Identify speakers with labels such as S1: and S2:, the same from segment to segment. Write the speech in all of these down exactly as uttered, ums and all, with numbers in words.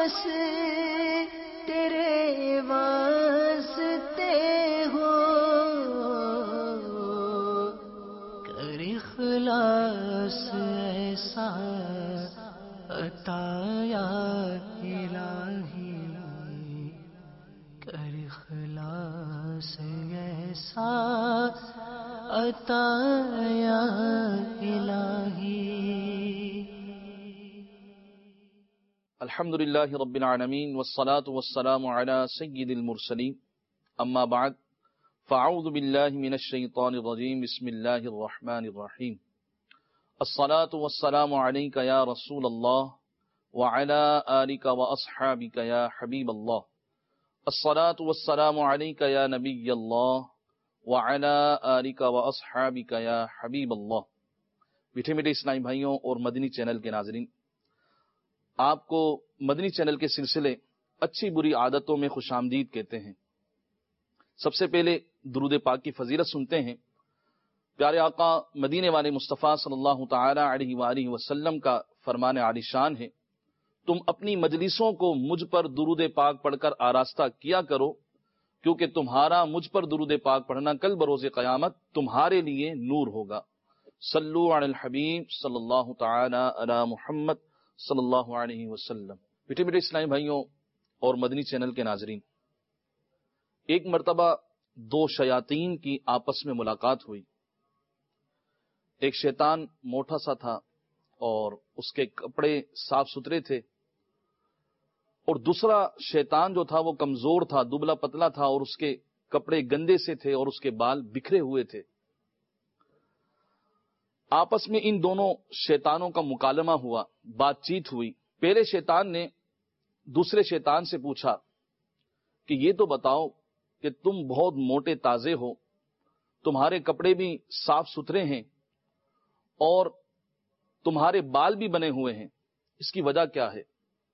S1: بس تیرے واسطے ہو، کر اخلاص ایسا عطا یا الہی، کر اخلاص ایسا عطا یا الہی۔
S2: الحمد للہ رب العالمین والصلاة والسلام علی سید المرسلین، اما بعد فاعوذ باللہ من الشیطان الرجیم، بسم اللہ الرحمن الرحیم۔ الصلاة والسلام علیک یا رسول اللہ وعلی آلک واصحابک یا حبیب اللہ، الصلاة والسلام علیک یا نبی اللہ وعلی آلک واصحابک یا حبیب اللہ۔ میٹھے میٹھے اسلامی بھائیوں اور مدنی چینل کے ناظرین، آپ کو مدنی چینل کے سلسلے اچھی بری عادتوں میں خوش آمدید کہتے ہیں۔ سب سے پہلے درود پاک کی فضیلت سنتے ہیں۔ پیارے آقا مدینے والے مصطفیٰ صلی اللہ تعالی علیہ وآلہ وسلم کا فرمان عالی شان ہے، تم اپنی مجلسوں کو مجھ پر درود پاک پڑھ کر آراستہ کیا کرو، کیونکہ تمہارا مجھ پر درود پاک پڑھنا کل بروز قیامت تمہارے لیے نور ہوگا۔ صلو علی الحبیب صلی اللہ تعالی علی محمد صلی اللہ علیہ وسلم۔ میٹھے میٹھے اسلامی بھائیوں اور مدنی چینل کے ناظرین، ایک مرتبہ دو شیاطین کی آپس میں ملاقات ہوئی۔ ایک شیطان موٹا سا تھا اور اس کے کپڑے صاف ستھرے تھے، اور دوسرا شیطان جو تھا وہ کمزور تھا، دبلا پتلا تھا، اور اس کے کپڑے گندے سے تھے اور اس کے بال بکھرے ہوئے تھے۔ آپس میں ان دونوں شیطانوں کا مکالمہ ہوا، بات چیت ہوئی۔ پہلے شیطان نے دوسرے شیطان سے پوچھا کہ یہ تو بتاؤ کہ تم بہت موٹے تازے ہو، تمہارے کپڑے بھی صاف ستھرے ہیں اور تمہارے بال بھی بنے ہوئے ہیں، اس کی وجہ کیا ہے؟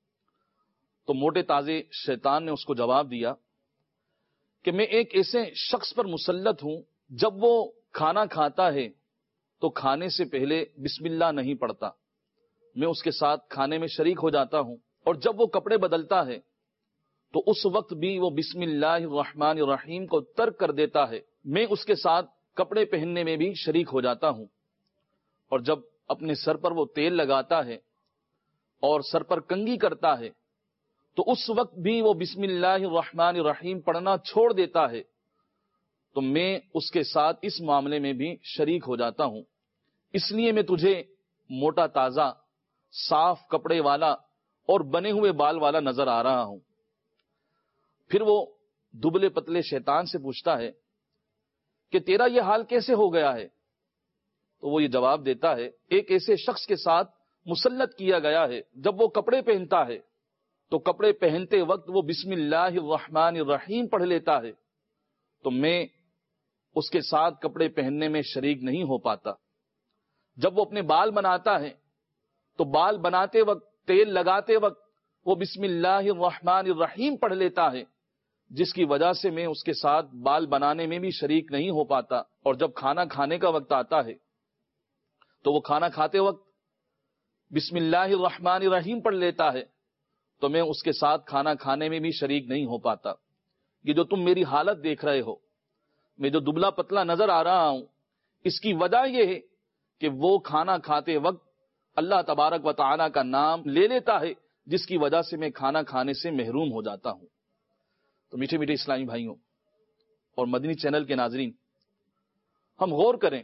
S2: تو موٹے تازے شیطان نے اس کو جواب دیا کہ میں ایک ایسے شخص پر مسلط ہوں، جب وہ کھانا کھاتا ہے تو کھانے سے پہلے بسم اللہ نہیں پڑھتا، میں اس کے ساتھ کھانے میں شریک ہو جاتا ہوں، اور جب وہ کپڑے بدلتا ہے تو اس وقت بھی وہ بسم اللہ الرحمن الرحیم کو ترک کر دیتا ہے، میں اس کے ساتھ کپڑے پہننے میں بھی شریک ہو جاتا ہوں، اور جب اپنے سر پر وہ تیل لگاتا ہے اور سر پر کنگھی کرتا ہے تو اس وقت بھی وہ بسم اللہ الرحمن الرحیم پڑھنا چھوڑ دیتا ہے، تو میں اس کے ساتھ اس معاملے میں بھی شریک ہو جاتا ہوں، اس لیے میں تجھے موٹا تازہ، صاف کپڑے والا اور بنے ہوئے بال والا نظر آ رہا ہوں۔ پھر وہ دبلے پتلے شیطان سے پوچھتا ہے کہ تیرا یہ حال کیسے ہو گیا ہے؟ تو وہ یہ جواب دیتا ہے، ایک ایسے شخص کے ساتھ مسلط کیا گیا ہے، جب وہ کپڑے پہنتا ہے تو کپڑے پہنتے وقت وہ بسم اللہ الرحمن الرحیم پڑھ لیتا ہے، تو میں اس کے ساتھ کپڑے پہننے میں شریک نہیں ہو پاتا۔ جب وہ اپنے بال بناتا ہے تو بال بناتے وقت، تیل لگاتے وقت وہ بسم اللہ الرحمن الرحیم پڑھ لیتا ہے، جس کی وجہ سے میں اس کے ساتھ بال بنانے میں بھی شریک نہیں ہو پاتا، اور جب کھانا کھانے کا وقت آتا ہے تو وہ کھانا کھاتے وقت بسم اللہ الرحمن الرحیم پڑھ لیتا ہے، تو میں اس کے ساتھ کھانا کھانے میں بھی شریک نہیں ہو پاتا۔ یہ جو تم میری حالت دیکھ رہے ہو، میں جو دبلا پتلا نظر آ رہا ہوں، اس کی وجہ یہ ہے کہ وہ کھانا کھاتے وقت اللہ تبارک و تعالیٰ کا نام لے لیتا ہے، جس کی وجہ سے میں کھانا کھانے سے محروم ہو جاتا ہوں۔ تو میٹھے میٹھے اسلامی بھائیوں اور مدنی چینل کے ناظرین، ہم غور کریں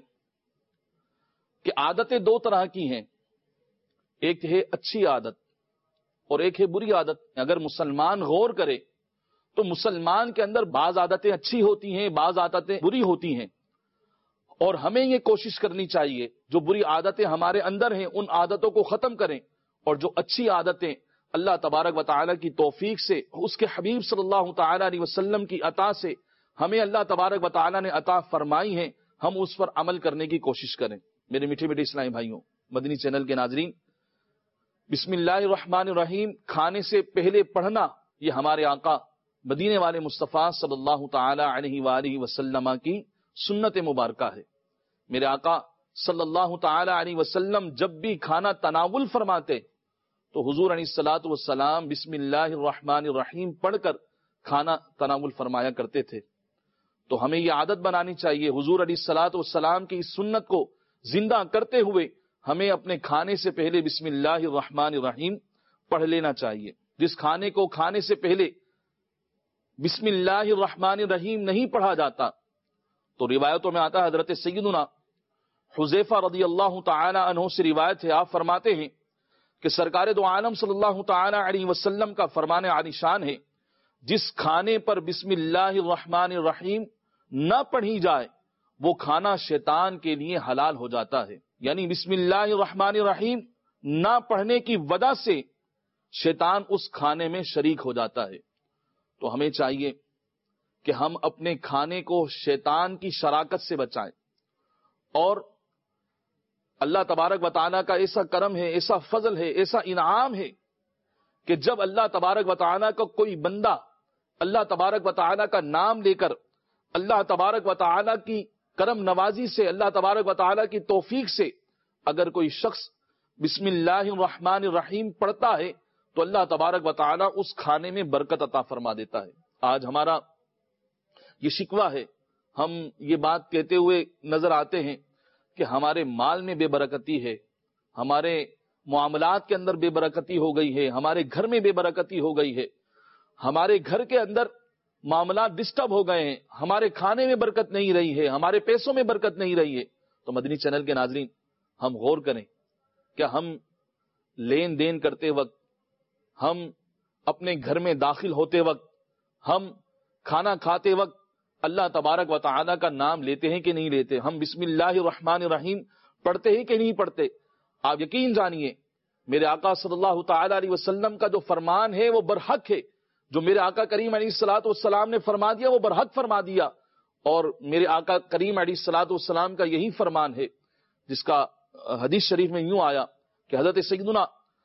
S2: کہ عادتیں دو طرح کی ہیں، ایک ہے اچھی عادت اور ایک ہے بری عادت۔ اگر مسلمان غور کرے تو مسلمان کے اندر بعض عادتیں اچھی ہوتی ہیں، بعض عادتیں بری ہوتی ہیں، اور ہمیں یہ کوشش کرنی چاہیے جو بری عادتیں ہمارے اندر ہیں ان عادتوں کو ختم کریں، اور جو اچھی عادتیں اللہ تبارک و تعالیٰ کی توفیق سے، اس کے حبیب صلی اللہ تعالی علیہ وسلم کی عطا سے ہمیں اللہ تبارک و تعالیٰ نے عطا فرمائی ہیں، ہم اس پر عمل کرنے کی کوشش کریں۔ میرے میٹھے میٹھے اسلامی بھائیوں، مدنی چینل کے ناظرین، بسم اللہ الرحمن الرحیم کھانے سے پہلے پڑھنا یہ ہمارے آقا مدینے والے مصطفیٰ صلی اللہ تعالی علیہ وآلہ وسلم کی سنت مبارکہ ہے۔ میرے آقا صلی اللہ تعالی علیہ وسلم جب بھی کھانا تناول فرماتے تو حضور علیہ الصلوۃ والسلام بسم اللہ الرحمن الرحیم پڑھ کر کھانا تناول فرمایا کرتے تھے. تو ہمیں یہ عادت بنانی چاہیے, حضور علیہ الصلوۃ والسلام کی اس سنت کو زندہ کرتے ہوئے ہمیں اپنے کھانے سے پہلے بسم اللہ الرحمن الرحیم پڑھ لینا چاہیے. جس کھانے کو کھانے سے پہلے بسم اللہ الرحمن الرحیم نہیں پڑھا جاتا, تو روایتوں میں آتا ہے, حضرت سیدنا حذیفہ رضی اللہ تعالی عنہ سے روایت ہے, آپ فرماتے ہیں کہ سرکار دو عالم صلی اللہ تعالی علیہ وسلم کا فرمان عالی شان ہے, جس کھانے پر بسم اللہ الرحمن الرحیم نہ پڑھی جائے وہ کھانا شیطان کے لیے حلال ہو جاتا ہے. یعنی بسم اللہ الرحمن الرحیم نہ پڑھنے کی وجہ سے شیطان اس کھانے میں شریک ہو جاتا ہے. تو ہمیں چاہیے کہ ہم اپنے کھانے کو شیطان کی شراکت سے بچائیں, اور اللہ تبارک و تعالیٰ کا ایسا کرم ہے, ایسا فضل ہے, ایسا انعام ہے کہ جب اللہ تبارک و تعالیٰ کا کوئی بندہ اللہ تبارک و تعالیٰ کا نام لے کر اللہ تبارک و تعالیٰ کی کرم نوازی سے, اللہ تبارک و تعالیٰ کی توفیق سے اگر کوئی شخص بسم اللہ الرحمن الرحیم پڑھتا ہے تو اللہ تبارک و تعالیٰ اس کھانے میں برکت عطا فرما دیتا ہے. آج ہمارا یہ شکوہ ہے, ہم یہ بات کہتے ہوئے نظر آتے ہیں کہ ہمارے مال میں بے برکتی ہے, ہمارے معاملات کے اندر بے برکتی ہو گئی ہے, ہمارے گھر میں بے برکتی ہو گئی ہے, ہمارے گھر کے اندر معاملات ڈسٹرب ہو گئے ہیں, ہمارے کھانے میں برکت نہیں رہی ہے, ہمارے پیسوں میں برکت نہیں رہی ہے. تو مدنی چینل کے ناظرین, ہم غور کریں کہ ہم لین دین کرتے وقت, ہم اپنے گھر میں داخل ہوتے وقت, ہم کھانا کھاتے وقت اللہ تبارک و تعالیٰ کا نام لیتے ہیں کہ نہیں لیتے, ہم بسم اللہ الرحمن الرحیم پڑھتے ہیں کہ نہیں پڑھتے. آپ یقین جانیے میرے آقا صلی اللہ تعالی علیہ وسلم کا جو فرمان ہے وہ برحق ہے, جو میرے آقا کریم علیہ الصلوۃ والسلام نے فرما دیا وہ برحق فرما دیا, اور میرے آقا کریم علیہ الصلوۃ والسلام کا یہی فرمان ہے جس کا حدیث شریف میں یوں آیا کہ حضرت سیدنا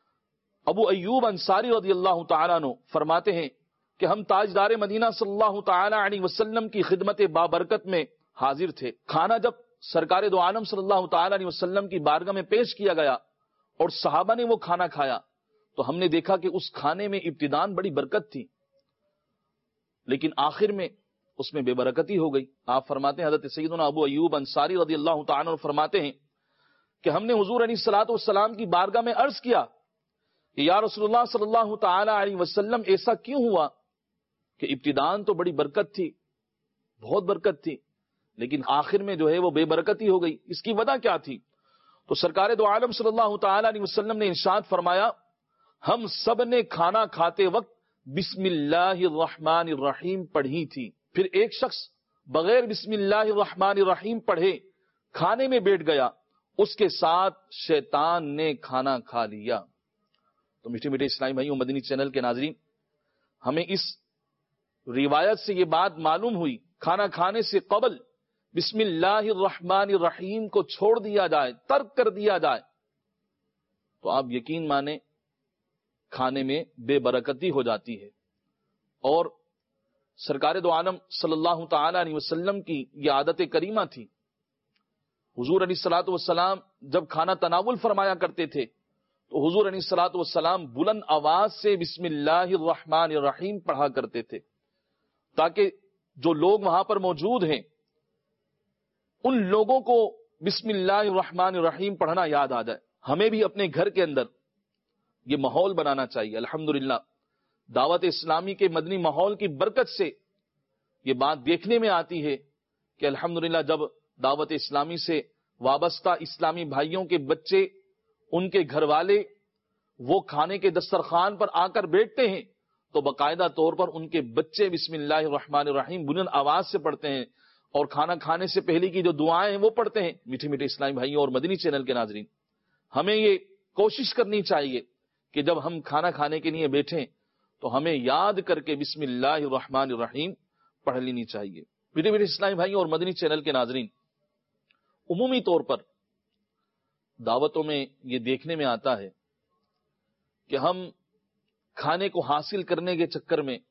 S2: ابو ایوب انصاری رضی اللہ تعالیٰ عنہ فرماتے ہیں کہ ہم تاجدار مدینہ صلی اللہ تعالی علیہ وسلم کی خدمت بابرکت میں حاضر تھے. کھانا جب سرکار دو عالم صلی اللہ تعالی علیہ وسلم کی بارگاہ میں پیش کیا گیا اور صحابہ نے وہ کھانا کھایا تو ہم نے دیکھا کہ اس کھانے میں ابتداً بڑی برکت تھی, لیکن آخر میں اس میں بے برکتی ہو گئی. آپ فرماتے ہیں, حضرت سیدنا ابو ایوب انصاری رضی اللہ تعالی عنہ فرماتے ہیں کہ ہم نے حضور علیہ الصلوۃ والسلام کی بارگاہ میں عرض کیا کہ یا رسول اللہ صلی اللہ تعالی علیہ وسلم ایسا کیوں ہوا کہ ابتداً تو بڑی برکت تھی, بہت برکت تھی, لیکن آخر میں جو ہے وہ بے برکتی ہو گئی, اس کی وجہ کیا تھی؟ تو سرکار دو عالم صلی اللہ تعالی علیہ وسلم نے ارشاد فرمایا, ہم سب نے کھانا کھاتے وقت بسم اللہ الرحمن الرحیم پڑھی تھی, پھر ایک شخص بغیر بسم اللہ الرحمن الرحیم پڑھے کھانے میں بیٹھ گیا, اس کے ساتھ شیطان نے کھانا کھا لیا. تو میٹھے میٹھے اسلامی بھائیوں, مدنی چینل کے ناظرین, ہمیں اس روایت سے یہ بات معلوم ہوئی, کھانا کھانے سے قبل بسم اللہ الرحمن الرحیم کو چھوڑ دیا جائے, ترک کر دیا جائے, تو آپ یقین مانیں کھانے میں بے برکتی ہو جاتی ہے. اور سرکار دو عالم صلی اللہ تعالی علیہ وسلم کی یہ عادت کریمہ تھی. حضور علیہ الصلوۃ والسلام جب کھانا تناول فرمایا کرتے تھے تو حضور علیہ الصلوۃ والسلام بلند آواز سے بسم اللہ الرحمن الرحیم پڑھا کرتے تھے, تاکہ جو لوگ وہاں پر موجود ہیں ان لوگوں کو بسم اللہ الرحمن الرحیم پڑھنا یاد آ جائے. ہمیں بھی اپنے گھر کے اندر یہ ماحول بنانا چاہیے. الحمدللہ دعوت اسلامی کے مدنی ماحول کی برکت سے یہ بات دیکھنے میں آتی ہے کہ الحمدللہ جب دعوت اسلامی سے وابستہ اسلامی بھائیوں کے بچے, ان کے گھر والے وہ کھانے کے دسترخوان پر آ کر بیٹھتے ہیں تو باقاعدہ طور پر ان کے بچے بسم اللہ الرحمن الرحیم بلند آواز سے پڑھتے ہیں, اور کھانا کھانے سے پہلے کی جو دعائیں ہیں وہ پڑھتے ہیں. میٹھے میٹھے اسلامی بھائیوں اور مدنی چینل کے ناظرین, ہمیں یہ کوشش کرنی چاہیے کہ جب ہم کھانا کھانے کے لیے بیٹھیں تو ہمیں یاد کر کے بسم اللہ الرحمن الرحیم پڑھ لینی چاہیے. میٹھے میٹھے اسلامی بھائیوں اور مدنی چینل کے ناظرین, عمومی طور پر دعوتوں میں یہ دیکھنے میں آتا ہے کہ ہم کھانے کو حاصل کرنے کے چکر میں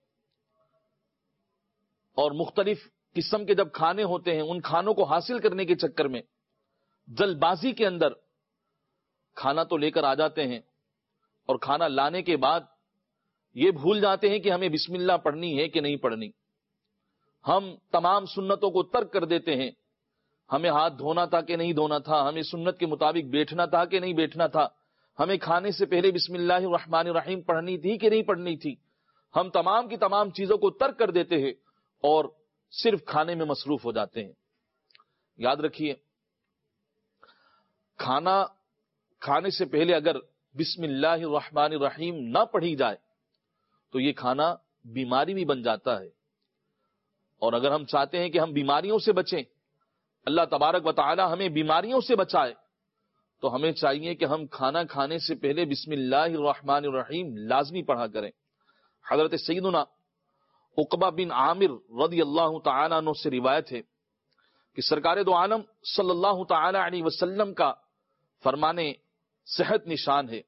S2: اور مختلف قسم کے جب کھانے ہوتے ہیں ان کھانوں کو حاصل کرنے کے چکر میں جلد بازی کے اندر کھانا تو لے کر آ جاتے ہیں اور کھانا لانے کے بعد یہ بھول جاتے ہیں کہ ہمیں بسم اللہ پڑھنی ہے کہ نہیں پڑھنی. ہم تمام سنتوں کو ترک کر دیتے ہیں. ہمیں ہاتھ دھونا تھا کہ نہیں دھونا تھا, ہمیں سنت کے مطابق بیٹھنا تھا کہ نہیں بیٹھنا تھا, ہمیں کھانے سے پہلے بسم اللہ الرحمن الرحیم پڑھنی تھی کہ نہیں پڑھنی تھی. ہم تمام کی تمام چیزوں کو ترک کر دیتے ہیں اور صرف کھانے میں مصروف ہو جاتے ہیں. یاد رکھیے, کھانا کھانے سے پہلے اگر بسم اللہ الرحمن الرحیم نہ پڑھی جائے تو یہ کھانا بیماری بھی بن جاتا ہے. اور اگر ہم چاہتے ہیں کہ ہم بیماریوں سے بچیں, اللہ تبارک و تعالی ہمیں بیماریوں سے بچائے, تو ہمیں چاہیے کہ ہم کھانا کھانے سے پہلے بسم اللہ الرحمن الرحیم لازمی پڑھا کریں. حضرت سیدنا عقبہ بن عامر رضی اللہ تعالیٰ عنہ سے روایت ہے کہ سرکار دو عالم صلی اللہ تعالی علیہ وسلم کا فرمانے صحت نشان ہے,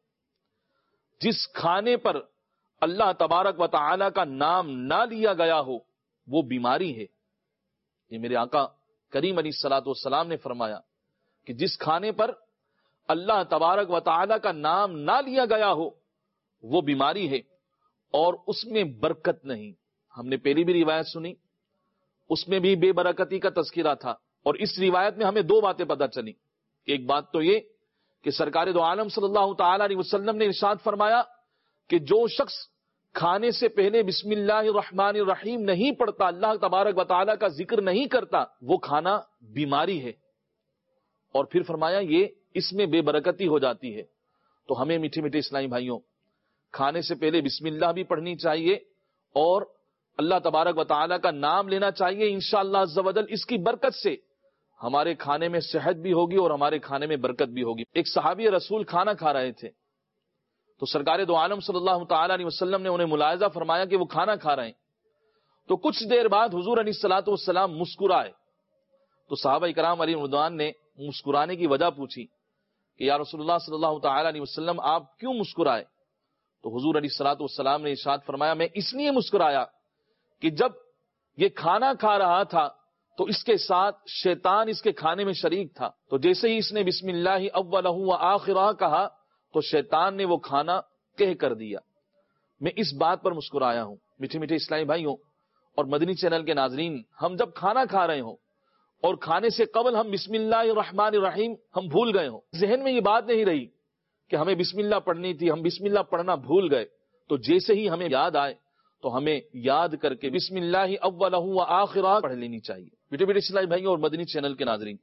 S2: جس کھانے پر اللہ تبارک و تعالی کا نام نہ لیا گیا ہو وہ بیماری ہے. یہ میرے آقا کریم علیہ الصلوۃ والسلام نے فرمایا کہ جس کھانے پر اللہ تبارک و تعالی کا نام نہ لیا گیا ہو وہ بیماری ہے اور اس میں برکت نہیں. ہم نے پہلی بھی روایت سنی, اس میں بھی بے برکتی کا تذکرہ تھا, اور اس روایت میں ہمیں دو باتیں پتہ چلی. ایک بات تو یہ کہ سرکار دو عالم صلی اللہ تعالی علیہ وسلم نے ارشاد فرمایا کہ جو شخص کھانے سے پہلے بسم اللہ الرحمن الرحیم نہیں پڑھتا, اللہ تبارک و تعالی کا ذکر نہیں کرتا, وہ کھانا بیماری ہے. اور پھر فرمایا یہ اس میں بے برکتی ہو جاتی ہے. تو ہمیں میٹھے میٹھے اسلامی بھائیوں, کھانے سے پہلے بسم اللہ بھی پڑھنی چاہیے اور اللہ تبارک و تعالی کا نام لینا چاہیے. انشاءاللہ عز و جل اس کی برکت سے ہمارے کھانے میں صحت بھی ہوگی اور ہمارے کھانے میں برکت بھی ہوگی. ایک صحابی رسول کھانا کھا رہے تھے تو سرکار دو عالم صلی اللہ تعالی علیہ وسلم نے انہیں ملاحظہ فرمایا کہ وہ کھانا کھا رہے ہیں. تو کچھ دیر بعد حضور علیہ الصلوۃ والسلام مسکرائے. تو صحابہ کرام علیہ رضوان نے مسکرانے کی وجہ پوچھی کہ یا رسول اللہ صلی اللہ تعالی علیہ وسلم آپ کیوں مسکرائے؟ تو حضور علیہ الصلوۃ والسلام نے ارشاد فرمایا میں اس لیے مسکرایا کہ جب یہ کھانا کھا رہا تھا تو اس کے ساتھ شیطان اس کے کھانے میں شریک تھا. تو جیسے ہی اس نے بسم اللہ اولہ و آخرہ کہا تو شیطان نے وہ کھانا کہہ کر دیا. میں اس بات پر مسکرایا ہوں. میٹھے میٹھے اسلامی بھائیوں اور مدنی چینل کے ناظرین, ہم جب کھانا کھا رہے ہوں اور کھانے سے قبل ہم بسم اللہ الرحمن الرحیم ہم بھول گئے ہوں, ذہن میں یہ بات نہیں رہی کہ ہمیں بسم اللہ پڑھنی تھی, ہم بسم اللہ پڑھنا بھول گئے, تو جیسے ہی ہمیں یاد آئے تو ہمیں یاد کر کے بسم اللہ اولہ و آخرہ پڑھ لینی چاہیے. بیٹے بیٹے اسلامی بھائیوں اور مدنی چینل کے ناظرین,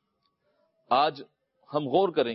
S2: آج ہم غور کریں,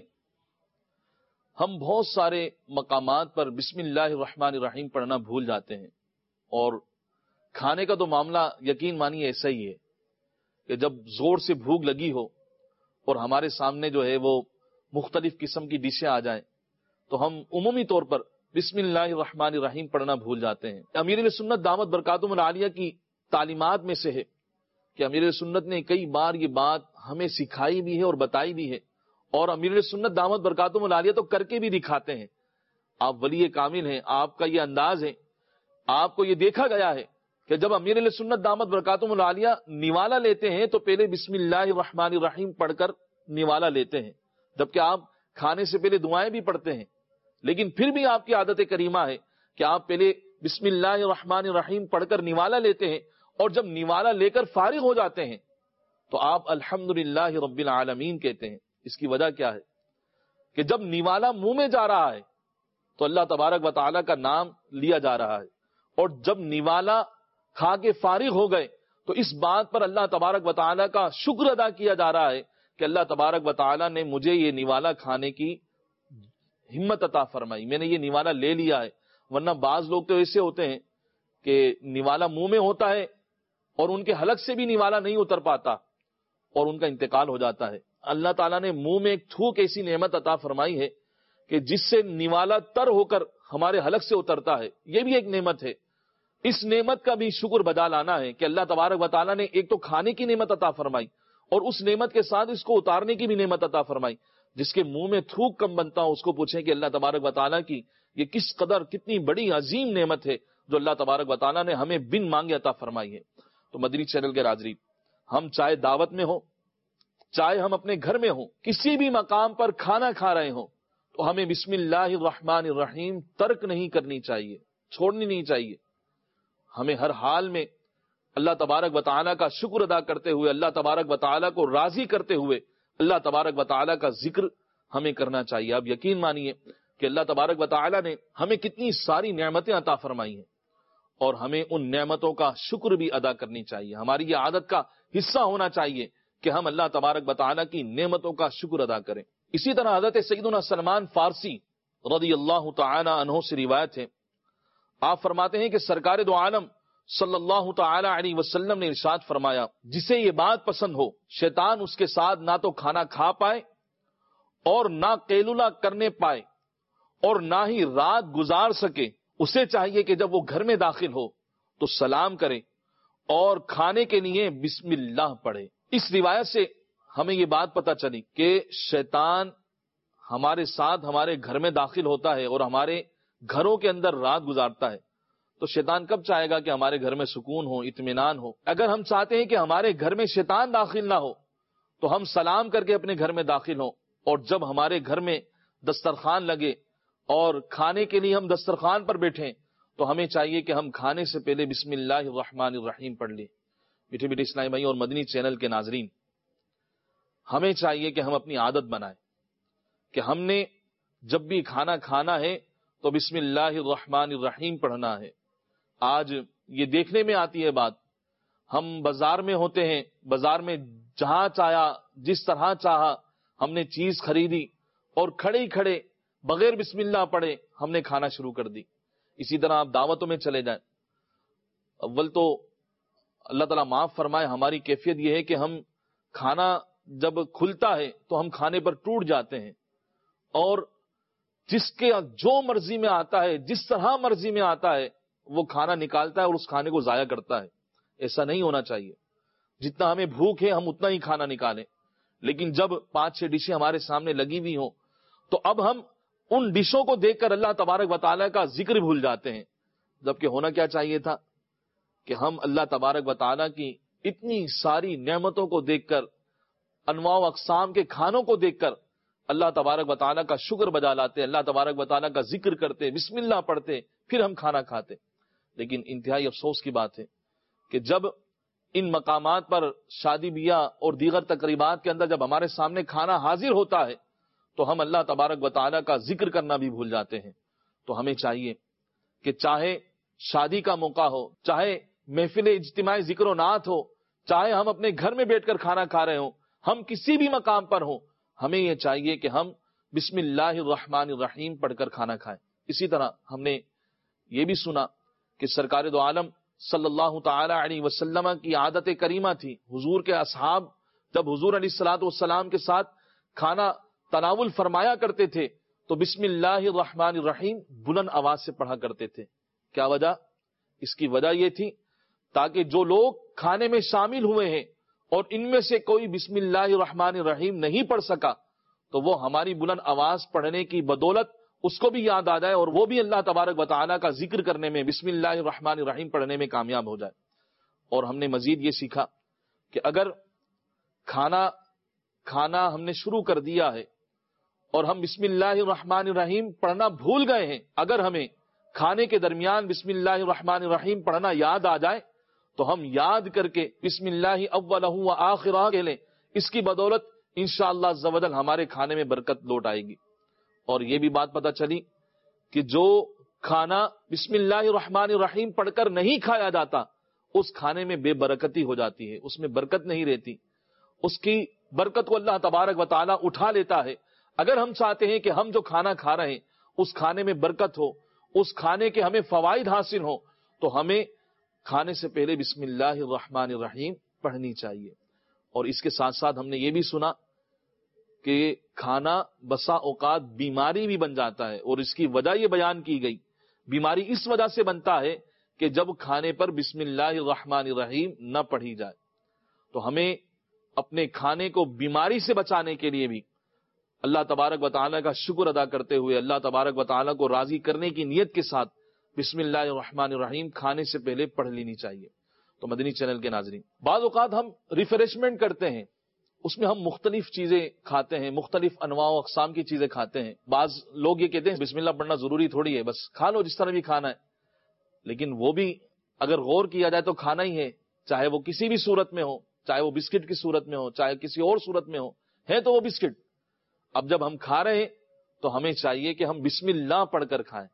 S2: ہم بہت سارے مقامات پر بسم اللہ الرحمن الرحیم پڑھنا بھول جاتے ہیں. اور کھانے کا تو معاملہ یقین مانیے ایسا ہی ہے کہ جب زور سے بھوک لگی ہو اور ہمارے سامنے جو ہے وہ مختلف قسم کی ڈشیں آ جائیں تو ہم عمومی طور پر بسم اللہ الرحمن الرحیم پڑھنا بھول جاتے ہیں. امیر سنت دامت برکاتہم العالیہ کی تعلیمات میں سے ہے کہ امیر سنت نے کئی بار یہ بات ہمیں سکھائی بھی ہے اور بتائی بھی ہے, اور امیر سنت دامت برکاتہم العالیہ تو کر کے بھی دکھاتے ہیں. آپ ولی کامل ہیں, آپ کا یہ انداز ہے, آپ کو یہ دیکھا گیا ہے کہ جب امیر سنت دامت برکاتہم العالیہ نوالا لیتے ہیں تو پہلے بسم اللہ الرحمن الرحیم پڑھ کر نوالا لیتے ہیں, جبکہ آپ کھانے سے پہلے دعائیں بھی پڑھتے ہیں. لیکن پھر بھی آپ کی عادت کریمہ ہے کہ آپ پہلے بسم اللہ الرحمن الرحیم پڑھ کر نوالا لیتے ہیں, اور جب نوالا لے کر فارغ ہو جاتے ہیں تو آپ الحمدللہ رب العالمین کہتے ہیں. اس کی وجہ کیا ہے کہ جب نوالا منہ میں جا رہا ہے تو اللہ تبارک و تعالیٰ کا نام لیا جا رہا ہے, اور جب نوالا کھا کے فارغ ہو گئے تو اس بات پر اللہ تبارک و تعالیٰ کا شکر ادا کیا جا رہا ہے کہ اللہ تبارک و تعالیٰ نے مجھے یہ نوالا کھانے کی ہمت عطا فرمائی, میں نے یہ نوالا لے لیا ہے. ورنہ بعض لوگ تو ایسے ہوتے ہیں کہ نوالا منہ میں ہوتا ہے اور ان کے حلق سے بھی نوالا نہیں اتر پاتا اور ان کا انتقال ہو جاتا ہے. اللہ تعالیٰ نے منہ میں ایک تھوک ایسی نعمت عطا فرمائی ہے کہ جس سے نوالا تر ہو کر ہمارے حلق سے اترتا ہے. یہ بھی ایک نعمت ہے. اس نعمت کا بھی شکر بجا لانا ہے کہ اللہ تبارک و تعالیٰ نے ایک تو کھانے کی نعمت عطا فرمائی اور اس نعمت کے ساتھ اس کو اتارنے کی بھی نعمت عطا فرمائی. جس کے منہ میں تھوک کم بنتا ہو اس کو پوچھیں کہ اللہ تبارک و تعالیٰ کی یہ کس قدر کتنی بڑی عظیم نعمت ہے جو اللہ تبارک و تعالیٰ نے ہمیں بن مانگے عطا فرمائی ہے. تو مدنی چینل کے حاضرین, ہم چاہے دعوت میں ہوں چاہے ہم اپنے گھر میں ہوں, کسی بھی مقام پر کھانا کھا رہے ہوں تو ہمیں بسم اللہ الرحمن الرحیم ترک نہیں کرنی چاہیے، چھوڑنی نہیں چاہیے. ہمیں ہر حال میں اللہ تبارک و تعالیٰ کا شکر ادا کرتے ہوئے، اللہ تبارک و تعالیٰ کو راضی کرتے ہوئے اللہ تبارک و تعالیٰ کا ذکر ہمیں کرنا چاہیے. آپ یقین مانیے کہ اللہ تبارک و تعالیٰ نے ہمیں کتنی ساری نعمتیں عطا فرمائی ہیں، اور ہمیں ان نعمتوں کا شکر بھی ادا کرنی چاہیے. ہماری یہ عادت کا حصہ ہونا چاہیے کہ ہم اللہ تبارک و تعالیٰ کی نعمتوں کا شکر ادا کریں. اسی طرح حضرت سیدنا سلمان فارسی رضی اللہ تعالی عنہ سے روایت ہے، آپ فرماتے ہیں کہ سرکار دو عالم صلی اللہ تعالی علیہ وسلم نے ارشاد فرمایا، جسے یہ بات پسند ہو شیطان اس کے ساتھ نہ تو کھانا کھا پائے اور نہ قیلولہ کرنے پائے اور نہ ہی رات گزار سکے، اسے چاہیے کہ جب وہ گھر میں داخل ہو تو سلام کرے اور کھانے کے لیے بسم اللہ پڑھے. اس روایت سے ہمیں یہ بات پتہ چلی کہ شیطان ہمارے ساتھ ہمارے گھر میں داخل ہوتا ہے اور ہمارے گھروں کے اندر رات گزارتا ہے. تو شیطان کب چاہے گا کہ ہمارے گھر میں سکون ہو، اطمینان ہو؟ اگر ہم چاہتے ہیں کہ ہمارے گھر میں شیطان داخل نہ ہو تو ہم سلام کر کے اپنے گھر میں داخل ہوں، اور جب ہمارے گھر میں دسترخوان لگے اور کھانے کے لیے ہم دسترخوان پر بیٹھیں تو ہمیں چاہیے کہ ہم کھانے سے پہلے بسم اللہ الرحمن الرحیم پڑھ لیں. میٹھے میٹھے اسلامی بھائی اور مدنی چینل کے ناظرین، ہمیں چاہیے کہ ہم اپنی عادت بنائیں کہ ہم نے جب بھی کھانا کھانا ہے تو بسم اللہ الرحمن الرحیم پڑھنا ہے. آج یہ دیکھنے میں آتی ہے بات، ہم بازار میں ہوتے ہیں، بازار میں جہاں چاہا جس طرح چاہا ہم نے چیز خریدی اور کھڑے ہی کھڑے بغیر بسم اللہ پڑھے ہم نے کھانا شروع کر دی. اسی طرح آپ دعوتوں میں چلے جائیں، اول تو اللہ تعالیٰ معاف فرمائے ہماری کیفیت یہ ہے کہ ہم کھانا جب کھلتا ہے تو ہم کھانے پر ٹوٹ جاتے ہیں، اور جس کے جو مرضی میں آتا ہے، جس طرح مرضی میں آتا ہے وہ کھانا نکالتا ہے اور اس کھانے کو ضائع کرتا ہے. ایسا نہیں ہونا چاہیے. جتنا ہمیں بھوک ہے ہم اتنا ہی کھانا نکالیں، لیکن جب پانچ چھ ڈشیں ہمارے سامنے لگی ہوئی ہوں تو اب ہم ان ڈشوں کو دیکھ کر اللہ تبارک و تعالیٰ کا ذکر بھول جاتے ہیں، جبکہ ہونا کیا چاہیے تھا کہ ہم اللہ تبارک و تعالیٰ کی اتنی ساری نعمتوں کو دیکھ کر، انواع و اقسام کے کھانوں کو دیکھ کر اللہ تبارک و تعالیٰ کا شکر بجا لاتے، اللہ تبارک و تعالیٰ کا ذکر کرتے، بسم اللہ پڑھتے، پھر ہم کھانا کھاتے. لیکن انتہائی افسوس کی بات ہے کہ جب ان مقامات پر شادی بیاہ اور دیگر تقریبات کے اندر جب ہمارے سامنے کھانا حاضر ہوتا ہے تو ہم اللہ تبارک و تعالیٰ کا ذکر کرنا بھی بھول جاتے ہیں. تو ہمیں چاہیے کہ چاہے شادی کا موقع ہو، چاہے محفل اجتماعی ذکر و نعت ہو، چاہے ہم اپنے گھر میں بیٹھ کر کھانا کھا رہے ہوں، ہم کسی بھی مقام پر ہوں، ہمیں یہ چاہیے کہ ہم بسم اللہ الرحمن الرحیم پڑھ کر کھانا کھائیں. اسی طرح ہم نے یہ بھی سنا کہ سرکار دو عالم صلی اللہ تعالی علیہ وسلم کی عادت کریمہ تھی، حضور کے اصحاب جب حضور علیہ الصلوۃ والسلام کے ساتھ کھانا تناول فرمایا کرتے تھے تو بسم اللہ الرحمن الرحیم بلند آواز سے پڑھا کرتے تھے. کیا وجہ؟ اس کی وجہ یہ تھی تاکہ جو لوگ کھانے میں شامل ہوئے ہیں اور ان میں سے کوئی بسم اللہ الرحمن الرحیم نہیں پڑھ سکا تو وہ ہماری بلند آواز پڑھنے کی بدولت اس کو بھی یاد آ جائے اور وہ بھی اللہ تبارک و تعالیٰ کا ذکر کرنے میں، بسم اللہ الرحمن الرحیم پڑھنے میں کامیاب ہو جائے. اور ہم نے مزید یہ سیکھا کہ اگر کھانا کھانا ہم نے شروع کر دیا ہے اور ہم بسم اللہ الرحمن الرحیم پڑھنا بھول گئے ہیں، اگر ہمیں کھانے کے درمیان بسم اللہ الرحمن الرحیم پڑھنا یاد آ جائے تو ہم یاد کر کے بسم اللہ اولہ و آخرہ کہہ لیں. اس کی بدولت انشاءاللہ عز و جل ہمارے کھانے میں برکت لوٹ آئے گی. اور یہ بھی بات پتہ چلی کہ جو کھانا بسم اللہ الرحمن الرحیم پڑھ کر نہیں کھایا جاتا اس کھانے میں بے برکتی ہو جاتی ہے، اس میں برکت نہیں رہتی، اس کی برکت کو اللہ تبارک و تعالیٰ اٹھا لیتا ہے. اگر ہم چاہتے ہیں کہ ہم جو کھانا کھا رہے ہیں اس کھانے میں برکت ہو، اس کھانے کے ہمیں فوائد حاصل ہو، تو ہمیں کھانے سے پہلے بسم اللہ الرحمن الرحیم پڑھنی چاہیے. اور اس کے ساتھ ساتھ ہم نے یہ بھی سنا کہ کھانا بسا اوقات بیماری بھی بن جاتا ہے، اور اس کی وجہ یہ بیان کی گئی. بیماری اس وجہ سے بنتا ہے کہ جب کھانے پر بسم اللہ الرحمن الرحیم نہ پڑھی جائے. تو ہمیں اپنے کھانے کو بیماری سے بچانے کے لیے بھی اللہ تبارک و تعالیٰ کا شکر ادا کرتے ہوئے، اللہ تبارک و تعالیٰ کو راضی کرنے کی نیت کے ساتھ بسم اللہ الرحمن الرحیم کھانے سے پہلے پڑھ لینی چاہیے. تو مدنی چینل کے ناظرین، بعض اوقات ہم ریفریشمنٹ کرتے ہیں، اس میں ہم مختلف چیزیں کھاتے ہیں، مختلف انواع و اقسام کی چیزیں کھاتے ہیں. بعض لوگ یہ کہتے ہیں بسم اللہ پڑھنا ضروری تھوڑی ہے، بس کھا لو جس طرح بھی کھانا ہے. لیکن وہ بھی اگر غور کیا جائے تو کھانا ہی ہے، چاہے وہ کسی بھی صورت میں ہو، چاہے وہ بسکٹ کی صورت میں ہو، چاہے کسی اور صورت میں ہو، ہے تو وہ بسکٹ. اب جب ہم کھا رہے ہیں تو ہمیں چاہیے کہ ہم بسم اللہ پڑھ کر کھائیں.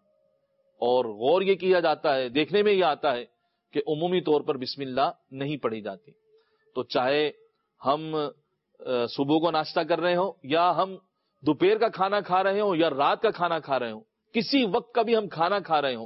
S2: اور غور یہ کیا جاتا ہے، دیکھنے میں یہ آتا ہے کہ عمومی طور پر بسم اللہ نہیں پڑھی جاتی. تو چاہے ہم صبح کو ناشتہ کر رہے ہوں، یا ہم دوپہر کا کھانا کھا رہے ہوں، یا رات کا کھانا کھا رہے ہوں، کسی وقت کا بھی ہم کھانا کھا رہے ہوں،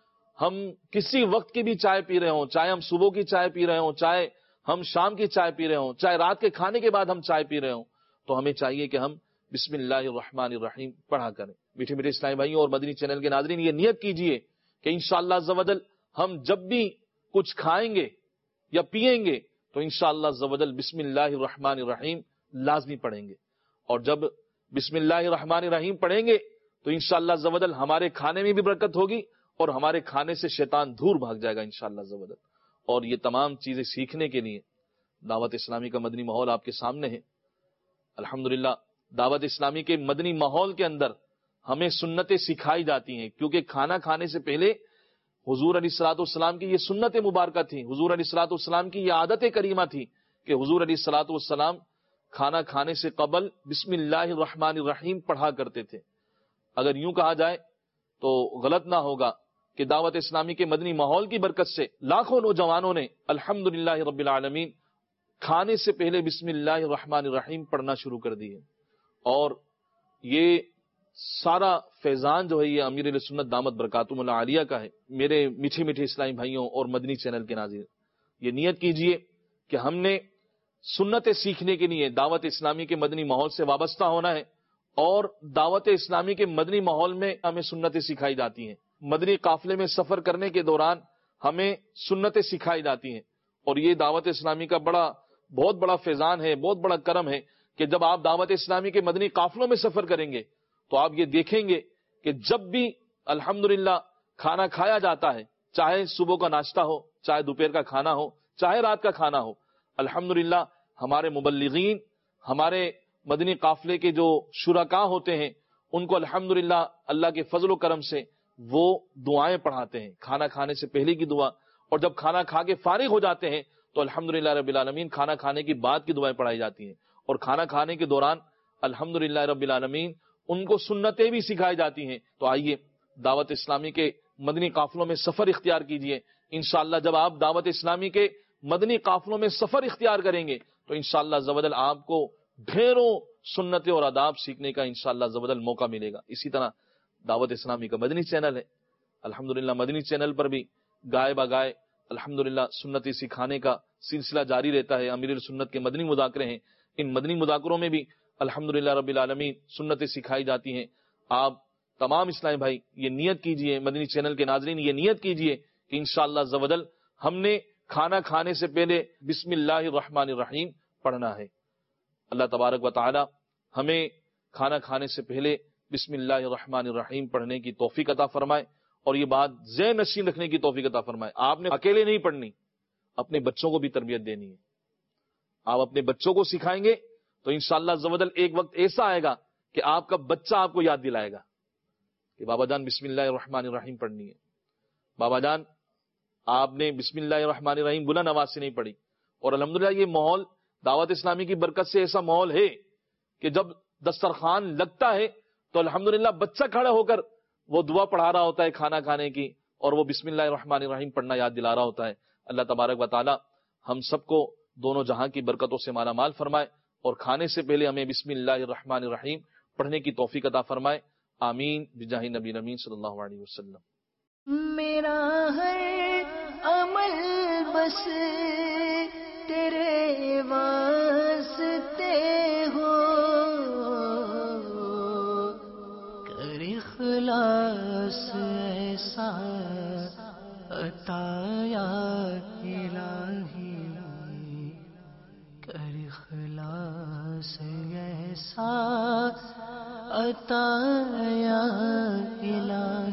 S2: ہم کسی وقت کی بھی چائے پی رہے ہوں، چاہے ہم صبح کی چائے پی رہے ہوں، چاہے ہم شام کی چائے پی رہے ہوں، چاہے رات کے کھانے کے بعد ہم چائے پی رہے ہوں، تو ہمیں چاہیے کہ ہم بسم اللہ الرحمن الرحیم پڑھا کریں. میٹھے میٹھے اسلامی بھائیوں اور مدنی چینل کے ناظرین، یہ نیت کیجئے کہ انشاءاللہ عز و جل ہم جب بھی کچھ کھائیں گے یا پیئیں گے تو انشاءاللہ عز و جل بسم اللہ الرحمن الرحیم لازمی پڑھیں گے. اور جب بسم اللہ الرحمن الرحیم پڑھیں گے تو انشاءاللہ عز و جل ہمارے کھانے میں بھی برکت ہوگی اور ہمارے کھانے سے شیطان دور بھاگ جائے گا انشاءاللہ عز و جل. اور یہ تمام چیزیں سیکھنے کے لیے دعوت اسلامی کا مدنی ماحول آپ کے سامنے ہے. الحمدللہ دعوت اسلامی کے مدنی ماحول کے اندر ہمیں سنتیں سکھائی جاتی ہیں، کیونکہ کھانا کھانے سے پہلے حضور علیہ الصلوۃ والسلام کی یہ سنت مبارکہ تھی، حضور علیہ الصلوۃ والسلام کی یہ عادت کریمہ تھی کہ حضور علیہ الصلوۃ والسلام کھانا کھانے سے قبل بسم اللہ الرحمن الرحیم پڑھا کرتے تھے. اگر یوں کہا جائے تو غلط نہ ہوگا کہ دعوت اسلامی کے مدنی ماحول کی برکت سے لاکھوں نوجوانوں نے الحمدللہ رب العالمین کھانے سے پہلے بسم اللہ الرحمن الرحیم پڑھنا شروع کر دی ہے. اور یہ سارا فیضان جو ہے یہ امیر اہل سنت دامت برکاتہم العالیہ کا ہے. میرے میٹھے میٹھے اسلامی بھائیوں اور مدنی چینل کے ناظرین، یہ نیت کیجئے کہ ہم نے سنتیں سیکھنے کے لیے دعوت اسلامی کے مدنی ماحول سے وابستہ ہونا ہے. اور دعوت اسلامی کے مدنی ماحول میں ہمیں سنتیں سکھائی جاتی ہیں. مدنی قافلے میں سفر کرنے کے دوران ہمیں سنتیں سکھائی جاتی ہیں. اور یہ دعوت اسلامی کا بڑا بہت بڑا فیضان ہے، بہت بڑا کرم ہے کہ جب آپ دعوت اسلامی کے مدنی قافلوں میں سفر کریں گے تو آپ یہ دیکھیں گے کہ جب بھی الحمدللہ کھانا کھایا جاتا ہے، چاہے صبح کا ناشتہ ہو، چاہے دوپہر کا کھانا ہو، چاہے رات کا کھانا ہو، الحمدللہ ہمارے مبلغین، ہمارے مدنی قافلے کے جو شرکاء ہوتے ہیں، ان کو الحمدللہ اللہ کے فضل و کرم سے وہ دعائیں پڑھاتے ہیں، کھانا کھانے سے پہلے کی دعا، اور جب کھانا کھا کے فارغ ہو جاتے ہیں تو الحمدللہ رب العالمین کھانا کھانے کی بعد کی دعائیں پڑھائی جاتی ہیں. اور کھانا کھانے کے دوران الحمدللہ رب العالمین ان کو سنتیں بھی سکھائی جاتی ہیں. تو آئیے دعوت اسلامی کے مدنی قافلوں میں سفر اختیار کیجئے. انشاءاللہ جب آپ دعوت اسلامی کے مدنی قافلوں میں سفر اختیار کریں گے تو انشاءاللہ عز و جل آپ کو ڈھیروں سنتیں اور آداب سیکھنے کا انشاءاللہ عز و جل موقع ملے گا. اسی طرح دعوت اسلامی کا مدنی چینل ہے، الحمدللہ مدنی چینل پر بھی گائے بگائے الحمدللہ سنتیں سکھانے کا سلسلہ جاری رہتا ہے. امیر سنت کے مدنی مذاکرے ہیں، ان مدنی مذاکروں میں بھی الحمدللہ رب العالمین سنتیں سکھائی جاتی ہیں. آپ تمام اسلامی بھائی یہ نیت کیجئے، مدنی چینل کے ناظرین یہ نیت کیجئے کہ انشاءاللہ عز و جل ہم نے کھانا کھانے سے پہلے بسم اللہ الرحمن الرحیم پڑھنا ہے. اللہ تبارک و تعالی ہمیں کھانا کھانے سے پہلے بسم اللہ الرحمن الرحیم پڑھنے کی توفیق عطا فرمائے، اور یہ بات ذہن نشین رکھنے کی توفیق عطا فرمائے. آپ نے اکیلے نہیں پڑھنی، اپنے بچوں کو بھی تربیت دینی ہے. آپ اپنے بچوں کو سکھائیں گے تو انشاءاللہ عز و جل ایک وقت ایسا آئے گا کہ آپ کا بچہ آپ کو یاد دلائے گا کہ بابا جان بسم اللہ الرحمن الرحیم پڑھنی ہے. بابا جان آپ نے بسم اللہ الرحمن الرحیم گناہ نواز سے نہیں پڑھی. اور الحمدللہ یہ ماحول دعوت اسلامی کی برکت سے ایسا ماحول ہے کہ جب دسترخوان لگتا ہے تو الحمدللہ بچہ کھڑا ہو کر وہ دعا پڑھا رہا ہوتا ہے کھانا کھانے کی، اور وہ بسم اللہ الرحمن الرحیم پڑھنا یاد دلا رہا ہوتا ہے. اللہ تبارک و تعالی ہم سب کو دونوں جہاں کی برکتوں سے مالا مال فرمائے، اور کھانے سے پہلے ہمیں بسم اللہ الرحمن الرحیم پڑھنے کی توفیق عطا فرمائے. آمین بجاہ نبی امین صلی اللہ علیہ وسلم.
S1: میرا ہر عمل بس تیرے واسطے ہو، کر اخلاص ایسا عطا یا الہی، کر اخلاص ایسا عطا یا الہی.